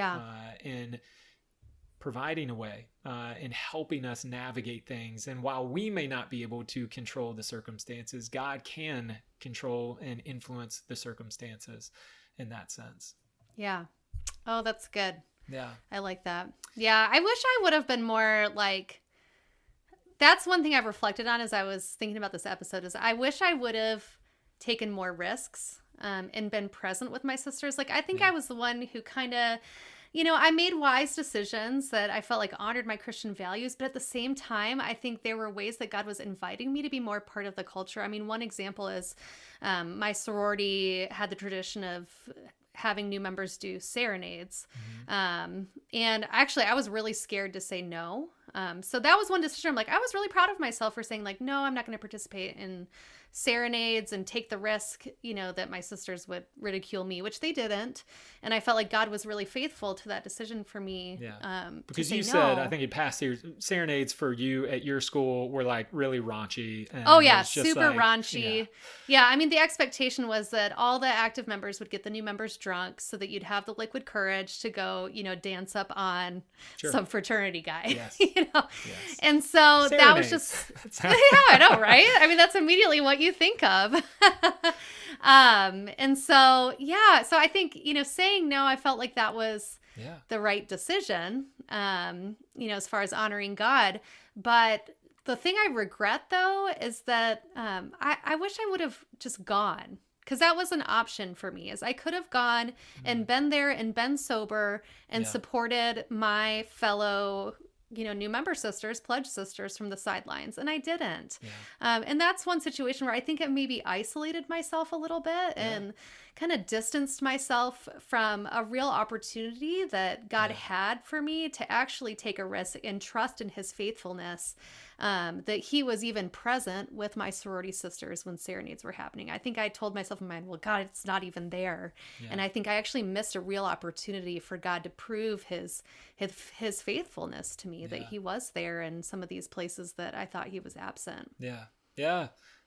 in providing a way, in helping us navigate things. And while we may not be able to control the circumstances, God can control and influence the circumstances in that sense. Yeah. Oh, that's good. Yeah. I like that. Yeah. I wish I would have been more like, that's one thing I've reflected on as I was thinking about this episode, is I wish I would have taken more risks and been present with my sisters. Like, I think I was the one who kind of, I made wise decisions that I felt like honored my Christian values, but at the same time, I think there were ways that God was inviting me to be more part of the culture. I mean, one example is my sorority had the tradition of having new members do serenades. And actually, I was really scared to say no. So that was one decision. I'm like, I was really proud of myself for saying like, no, I'm not going to participate in serenades and take the risk, that my sisters would ridicule me, which they didn't. And I felt like God was really faithful to that decision for me. Yeah. Because you said, I think you passed your serenades for you at your school were like really raunchy. And super raunchy. Yeah. I mean, the expectation was that all the active members would get the new members drunk so that you'd have the liquid courage to go, dance up on some fraternity guy, Yes. And so serenades. That was just, I know, right? I mean, that's immediately what you think of. And so I think, saying no, I felt like that was the right decision, as far as honoring God. But the thing I regret, though, is that I wish I would have just gone, because that was an option for me, is I could have gone and been there and been sober and supported my fellow new member sisters, pledge sisters from the sidelines. And I didn't. And that's one situation where I think it maybe isolated myself a little bit and kind of distanced myself from a real opportunity that God had for me to actually take a risk and trust in his faithfulness, that he was even present with my sorority sisters when serenades were happening. I think I told myself in my mind, well, God, it's not even there. And I think I actually missed a real opportunity for God to prove his faithfulness to me, that he was there in some of these places that I thought he was absent. Yeah.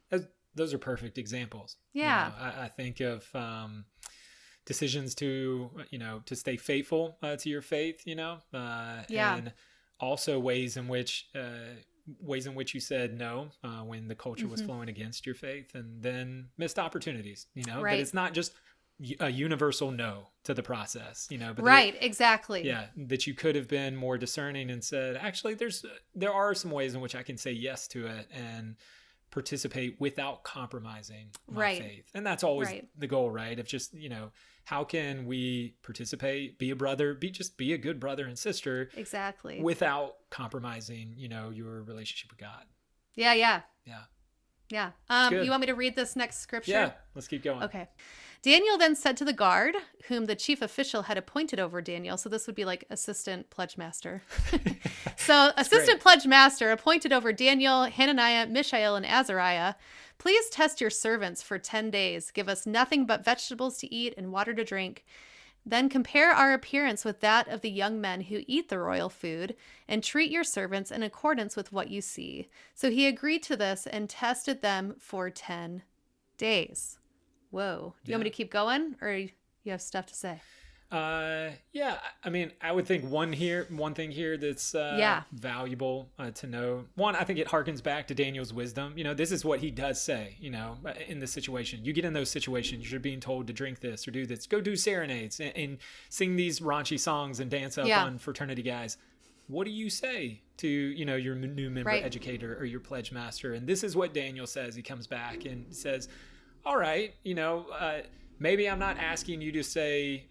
those are perfect examples. Yeah. I think of decisions to, to stay faithful to your faith, and also ways in which you said no when the culture was flowing against your faith, and then missed opportunities, that it's not just a universal no to the process, but exactly. Yeah. That you could have been more discerning and said, actually, there are some ways in which I can say yes to it and participate without compromising my faith. And that's always the goal, right? Of just, how can we participate, be a brother, be a good brother and sister. Exactly. Without compromising, your relationship with God. Yeah. Yeah. You want me to read this next scripture? Yeah. Let's keep going. Okay. Daniel then said to the guard, whom the chief official had appointed over Daniel. So this would be like assistant pledge master. So assistant pledge master appointed over Daniel, Hananiah, Mishael, and Azariah. Please test your servants for 10 days. Give us nothing but vegetables to eat and water to drink. Then compare our appearance with that of the young men who eat the royal food, and treat your servants in accordance with what you see. So he agreed to this and tested them for 10 days. Whoa. Do you want me to keep going, or you have stuff to say? Yeah. I mean, I would think one thing here that's valuable to know. One, I think it harkens back to Daniel's wisdom. This is what he does say, in this situation. You get in those situations, you're being told to drink this or do this. Go do serenades and sing these raunchy songs and dance up on fraternity guys. What do you say to, your new member educator or your pledge master? And this is what Daniel says. He comes back and says, all right, maybe I'm not asking you to say,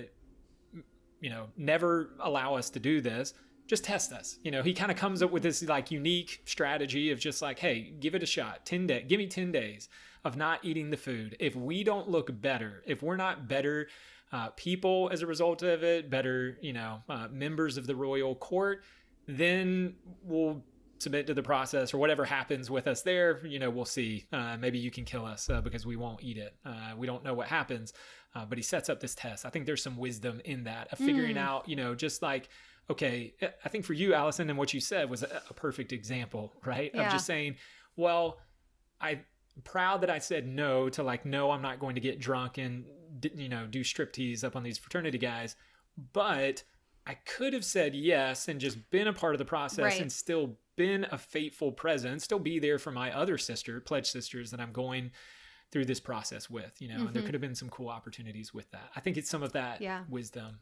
never allow us to do this. Just test us. He kind of comes up with this like unique strategy of just like, hey, give it a shot. Give me 10 days of not eating the food. If we don't look better, if we're not better people as a result of it, better, members of the royal court, then we'll submit to the process, or whatever happens with us there, we'll see. Maybe you can kill us because we won't eat it. We don't know what happens, but he sets up this test. I think there's some wisdom in that of figuring out, just like, okay, I think for you, Allison, and what you said was a perfect example, right? Of just saying, well, I'm proud that I said no to like, no, I'm not going to get drunk and, do striptease up on these fraternity guys, but I could have said yes and just been a part of the process and still been a faithful presence, still be there for my other pledge sisters that I'm going through this process with, and there could have been some cool opportunities with that. I think it's some of that wisdom.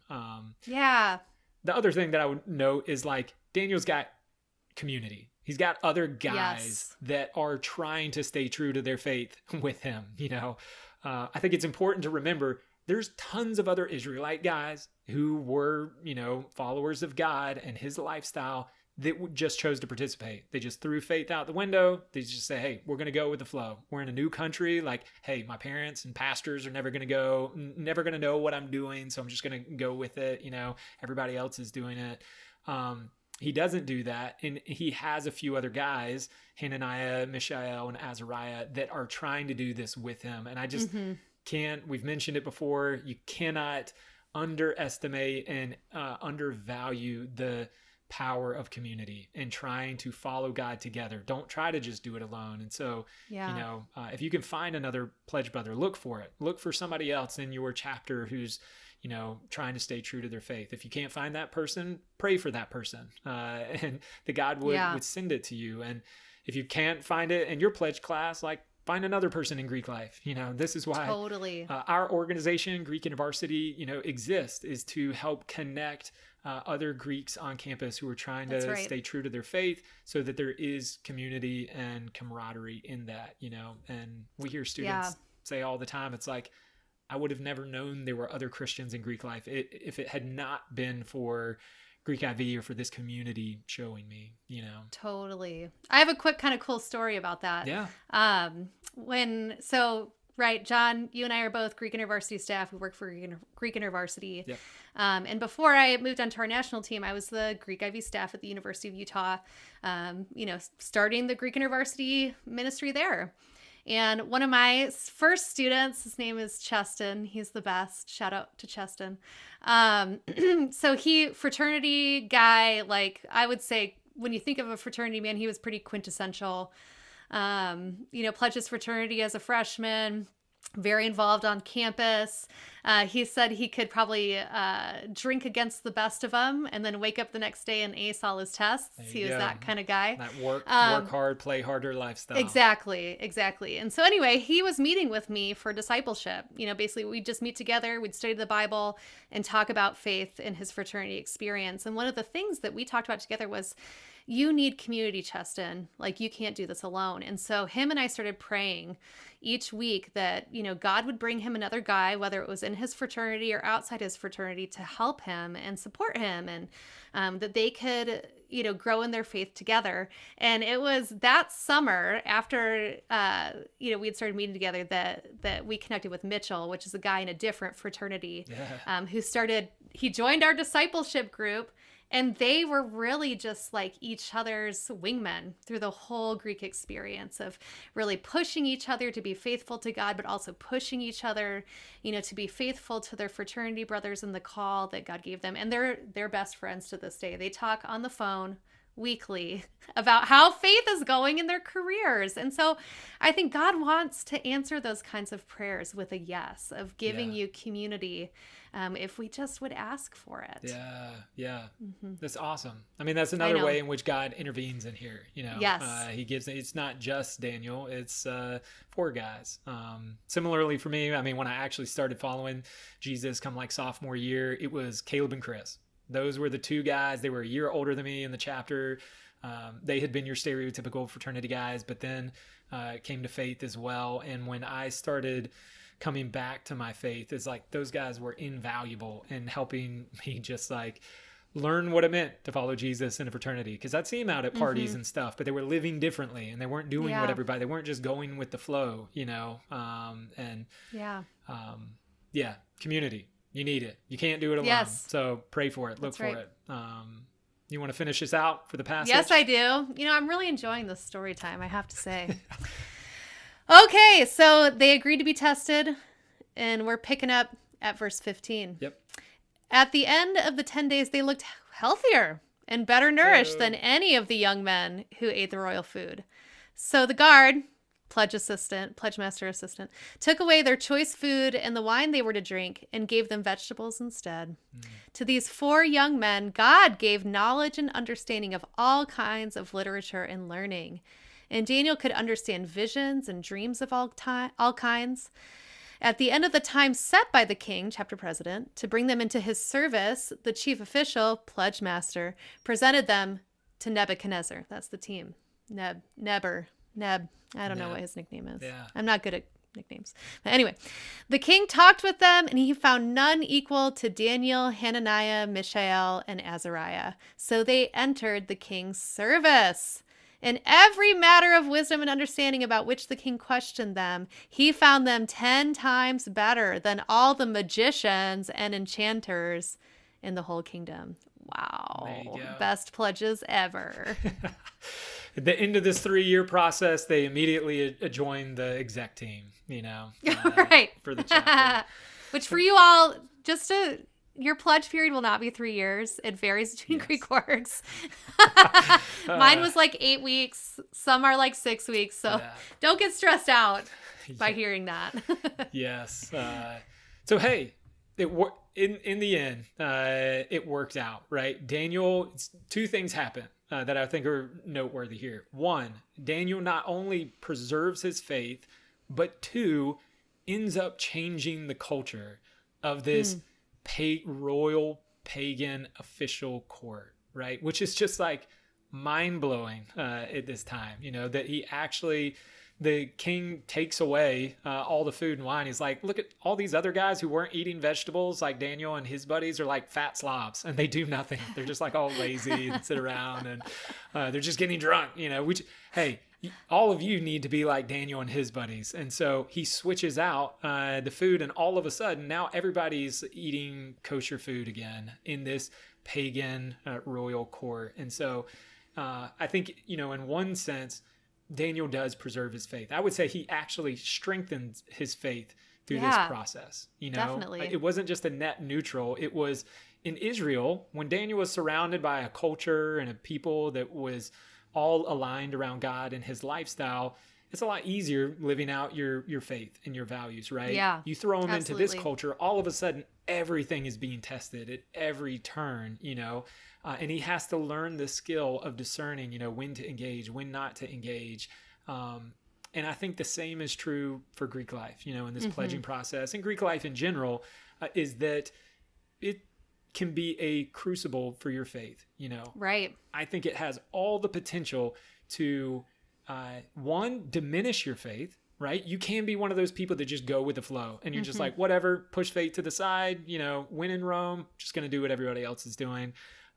The other thing that I would note is like Daniel's got community. He's got other guys that are trying to stay true to their faith with him. I think it's important to remember there's tons of other Israelite guys who were, followers of God and his lifestyle that just chose to participate. They just threw faith out the window. They just say, hey, we're going to go with the flow. We're in a new country. Like, hey, my parents and pastors are never going to know what I'm doing. So I'm just going to go with it. Everybody else is doing it. He doesn't do that. And he has a few other guys, Hananiah, Mishael, and Azariah, that are trying to do this with him. And I just we've mentioned it before, you cannot underestimate and undervalue the power of community and trying to follow God together. Don't try to just do it alone. And so, if you can find another pledge brother, look for it. Look for somebody else in your chapter who's, trying to stay true to their faith. If you can't find that person, pray for that person, and the God would send it to you. And if you can't find it in your pledge class, like find another person in Greek life. This is why our organization, Greek University, exists, is to help connect other Greeks on campus who are trying to stay true to their faith, so that there is community and camaraderie in that, and we hear students say all the time, it's like, I would have never known there were other Christians in Greek life if it had not been for Greek IV or for this community showing me, Totally. I have a quick kind of cool story about that. Yeah. John, you and I are both Greek University staff. We work for Greek University. Yep. And before I moved onto our national team, I was the Greek IV staff at the University of Utah, starting the Greek University ministry there. And one of my first students, his name is Cheston. He's the best. Shout out to Cheston. So fraternity guy, like I would say, when you think of a fraternity man, he was pretty quintessential. Pledges fraternity as a freshman, very involved on campus. He said he could probably drink against the best of them and then wake up the next day and ace all his tests. He was that kind of guy. That work hard, play harder lifestyle. Exactly. And so anyway, he was meeting with me for discipleship. Basically we'd just meet together, we'd study the Bible and talk about faith in his fraternity experience. And one of the things that we talked about together was, you need community, Cheston. Like, you can't do this alone. And so him and I started praying each week that, God would bring him another guy, whether it was in his fraternity or outside his fraternity, to help him and support him, and that they could, grow in their faith together. And it was that summer after, we had started meeting together that we connected with Mitchell, which is a guy in a different fraternity, he joined our discipleship group. And they were really just like each other's wingmen through the whole Greek experience of really pushing each other to be faithful to God, but also pushing each other, to be faithful to their fraternity brothers in the call that God gave them. And they're best friends to this day. They talk on the phone weekly about how faith is going in their careers. And so I think God wants to answer those kinds of prayers with a yes, of giving you community, if we just would ask for it. Yeah. Mm-hmm. That's awesome. I mean, that's another way in which God intervenes in here. Yes. He gives, it's not just Daniel, it's 4 guys. Similarly for me, I mean, when I actually started following Jesus come like sophomore year, it was Caleb and Chris. Those were the 2 guys. They were a year older than me in the chapter. They had been your stereotypical fraternity guys, but then came to faith as well. And when I started coming back to my faith, it's like those guys were invaluable in helping me just like learn what it meant to follow Jesus in a fraternity. Because I'd see them out at parties and stuff, but they were living differently and they weren't doing what everybody, they weren't just going with the flow, community. You need it. You can't do it alone. Yes. So pray for it. Look for it. You want to finish this out for the passage? Yes, I do. I'm really enjoying this story time, I have to say. Okay, so they agreed to be tested, and we're picking up at verse 15. Yep. At the end of the 10 days, they looked healthier and better nourished than any of the young men who ate the royal food. So the guard, pledge master assistant, took away their choice food and the wine they were to drink and gave them vegetables instead. To these 4 young men, God gave knowledge and understanding of all kinds of literature and learning. And Daniel could understand visions and dreams of all kinds. At the end of the time set by the king, chapter president, to bring them into his service, the chief official, pledge master, presented them to Nebuchadnezzar. That's the team. Neb. I don't know what his nickname is. Yeah. I'm not good at nicknames. But anyway, the king talked with them, and he found none equal to Daniel, Hananiah, Mishael, and Azariah. So they entered the king's service. In every matter of wisdom and understanding about which the king questioned them, he found them 10 times better than all the magicians and enchanters in the whole kingdom. Wow. Best pledges ever. At the end of this 3-year process, they immediately joined the exec team, right. For the chapter. Which for you all, your pledge period will not be 3 years. It varies between Greek works. Mine was like 8 weeks. Some are like 6 weeks. So don't get stressed out by hearing that. Yes. So, hey, in the end, it worked out, right? Daniel, 2 things happened that I think are noteworthy here. 1, Daniel not only preserves his faith, but 2, ends up changing the culture of this royal pagan official court, right? Which is just like mind-blowing at this time, that he actually, the king takes away all the food and wine. He's like, look at all these other guys who weren't eating vegetables, like Daniel and his buddies are like fat slobs and they do nothing. They're just like all lazy and sit around and they're just getting drunk, which, hey, all of you need to be like Daniel and his buddies. And so he switches out the food, and all of a sudden now everybody's eating kosher food again in this pagan royal court. And so I think, in one sense, Daniel does preserve his faith. I would say he actually strengthens his faith through this process. Definitely. It wasn't just a net neutral. It was in Israel, when Daniel was surrounded by a culture and a people that was all aligned around God and his lifestyle, it's a lot easier living out your faith and your values, right? Yeah, You throw them into this absolutely. culture, all of a sudden everything is being tested at every turn, and he has to learn the skill of discerning, when to engage, when not to engage. And I think the same is true for Greek life, in this pledging process, and Greek life in general, is that it can be a crucible for your faith. Right. I think it has all the potential to, one, diminish your faith, right? You can be one of those people that just go with the flow and you're just like, whatever, push faith to the side, when in Rome, just going to do what everybody else is doing.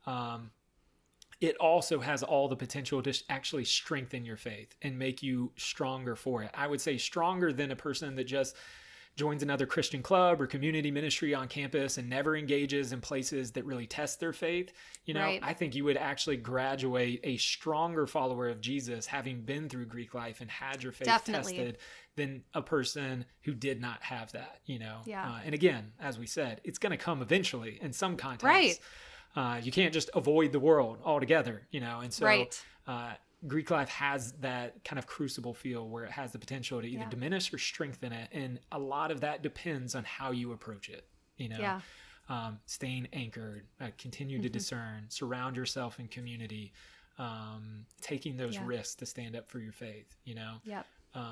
It also has all the potential to actually strengthen your faith and make you stronger for it. I would say stronger than a person that just joins another Christian club or community ministry on campus and never engages in places that really test their faith. Right. I think you would actually graduate a stronger follower of Jesus having been through Greek life and had your faith Definitely. tested than a person who did not have that, Yeah. And again, as we said, it's going to come eventually in some contexts. Right. You can't just avoid the world altogether, and so Right. Greek life has that kind of crucible feel where it has the potential to either diminish or strengthen it. And a lot of that depends on how you approach it, Yeah. Staying anchored, continue to discern, surround yourself in community, taking those risks to stand up for your faith, Yep.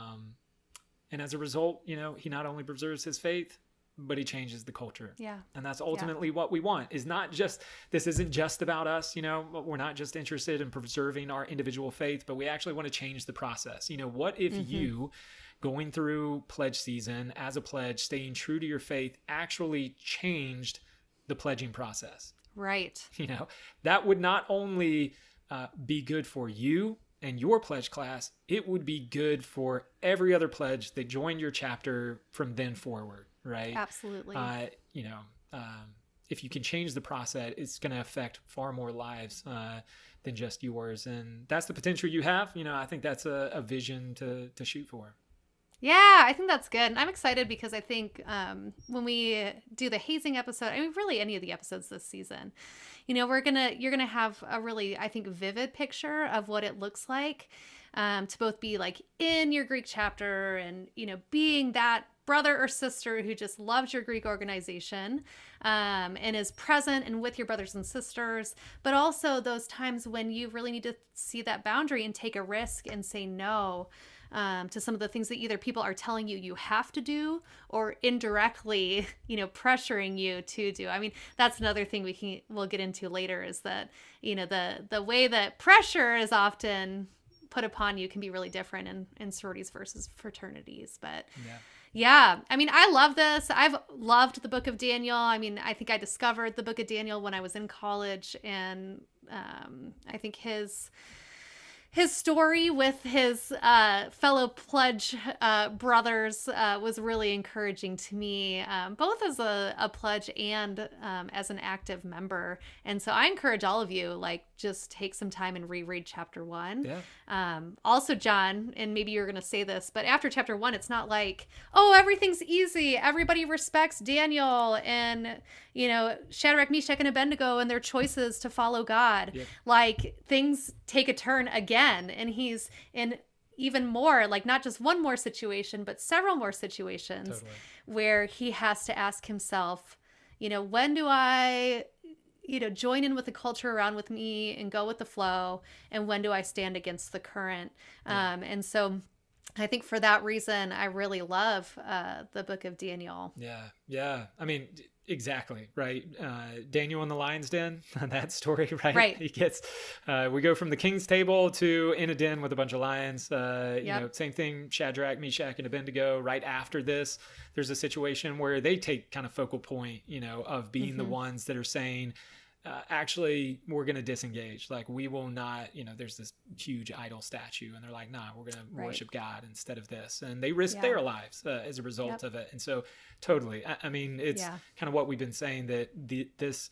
And as a result, he not only preserves his faith, but he changes the culture. Yeah. And that's ultimately what we want. This isn't just about us, we're not just interested in preserving our individual faith, but we actually want to change the process. What if you going through pledge season as a pledge, staying true to your faith, actually changed the pledging process? Right. That would not only be good for you and your pledge class, it would be good for every other pledge that joined your chapter from then forward. Right. Absolutely. If you can change the process, it's going to affect far more lives than just yours. And that's the potential you have. I think that's a vision to shoot for. Yeah, I think that's good. And I'm excited because I think when we do the hazing episode, really any of the episodes this season, you're going to have a really, I think, vivid picture of what it looks like to both be like in your Greek chapter and, being that brother or sister who just loves your Greek organization and is present and with your brothers and sisters, but also those times when you really need to see that boundary and take a risk and say no to some of the things that either people are telling you have to do or indirectly, pressuring you to do. That's another thing we'll get into later is that, the way that pressure is often put upon you can be really different in sororities versus fraternities. But yeah, I love this. I've loved the book of Daniel. I think I discovered the book of Daniel when I was in college, and I think his story with his fellow pledge brothers was really encouraging to me, both as a pledge and as an active member. And so I encourage all of you, just take some time and reread chapter 1. Yeah. Also, John, and maybe you're going to say this, but after chapter 1, it's not like, oh, everything's easy. Everybody respects Daniel and, Shadrach, Meshach, and Abednego and their choices to follow God. Yep. Things take a turn again, and he's in even more, not just one more situation, but several more situations where he has to ask himself, when do I join in with the culture around with me and go with the flow, and when do I stand against the current? And so I think for that reason, I really love the book of Daniel. Yeah. Exactly. Right. Daniel in the lion's den, that story, right? Right. He gets, we go from the king's table to in a den with a bunch of lions. Same thing, Shadrach, Meshach, and Abednego. Right after this, there's a situation where they take kind of focal point, of being the ones that are saying, actually, we're going to disengage. We will not, there's this huge idol statue, and they're like, nah, we're going to worship God instead of this. And they risk their lives as a result of it. And so totally, it's kind of what we've been saying, that this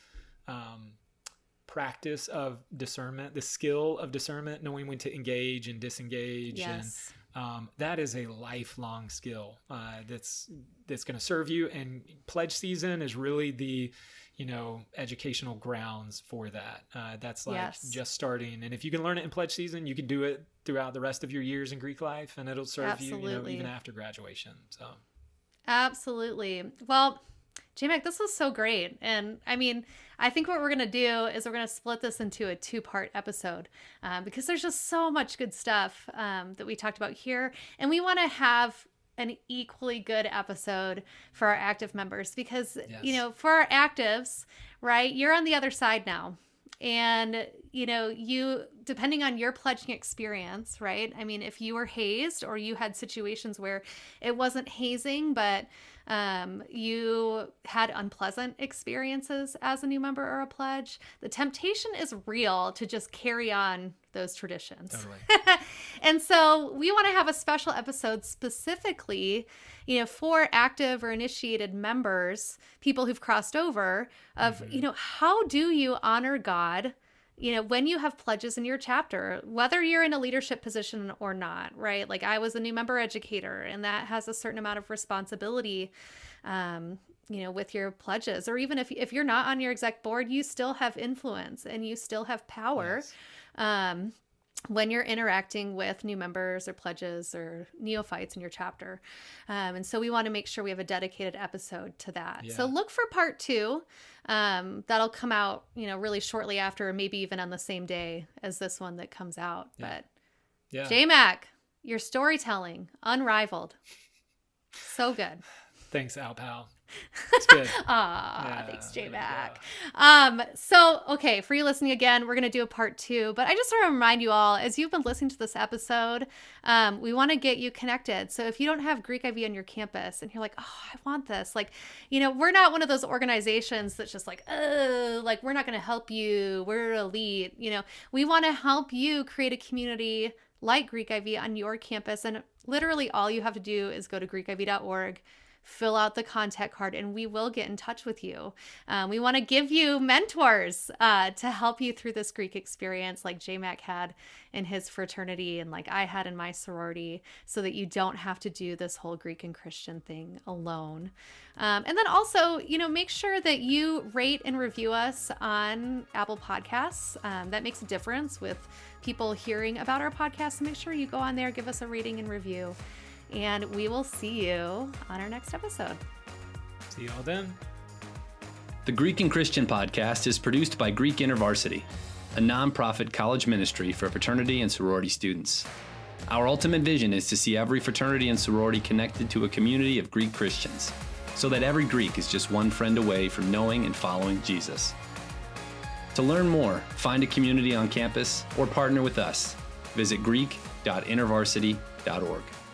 practice of discernment, the skill of discernment, knowing when to engage and disengage. Yes. And that is a lifelong skill that's going to serve you. And pledge season is really the educational grounds for that. That's like Yes. just starting. And if you can learn it in pledge season, you can do it throughout the rest of your years in Greek life, and it'll serve you, even after graduation. So. Absolutely. Well, J-Mac, this was so great. And I mean, I think what we're going to do is we're going to split this into a 2-part episode because there's just so much good stuff that we talked about here. And we want to have an equally good episode for our active members because, for our actives, right, you're on the other side now. And, you, depending on your pledging experience, right? I mean, if you were hazed or you had situations where it wasn't hazing, but you had unpleasant experiences as a new member or a pledge, the temptation is real to just carry on those traditions. Totally. And so we want to have a special episode specifically, for active or initiated members, people who've crossed over of, how do you honor God, when you have pledges in your chapter, whether you're in a leadership position or not, right? Like I was a new member educator, and that has a certain amount of responsibility, with your pledges. Or even if you're not on your exec board, you still have influence and you still have power. Yes. When you're interacting with new members or pledges or neophytes in your chapter. And so we want to make sure we have a dedicated episode to that. Yeah. So look for part 2. That'll come out, really shortly after, or maybe even on the same day as this one that comes out. Yeah. But J-Mac, your storytelling, unrivaled. So good. Thanks, Al Pal. It's good. Thanks, J-Mac. So, okay, for you listening again, we're going to do a part 2, but I just want to remind you all, as you've been listening to this episode, we want to get you connected. So if you don't have Greek IV on your campus and you're like, oh, I want this, like, we're not one of those organizations that's just like, we're not going to help you. We're elite. We want to help you create a community like Greek IV on your campus. And literally all you have to do is go to greekiv.org, fill out the contact card, and we will get in touch with you. We want to give you mentors to help you through this Greek experience like J-Mac had in his fraternity and like I had in my sorority, so that you don't have to do this whole Greek and Christian thing alone. And then also, make sure that you rate and review us on Apple Podcasts. That makes a difference with people hearing about our podcast. So make sure you go on there, give us a rating and review. And we will see you on our next episode. See you all then. The Greek and Christian podcast is produced by Greek InterVarsity, a nonprofit college ministry for fraternity and sorority students. Our ultimate vision is to see every fraternity and sorority connected to a community of Greek Christians, so that every Greek is just one friend away from knowing and following Jesus. To learn more, find a community on campus, or partner with us, visit greek.intervarsity.org.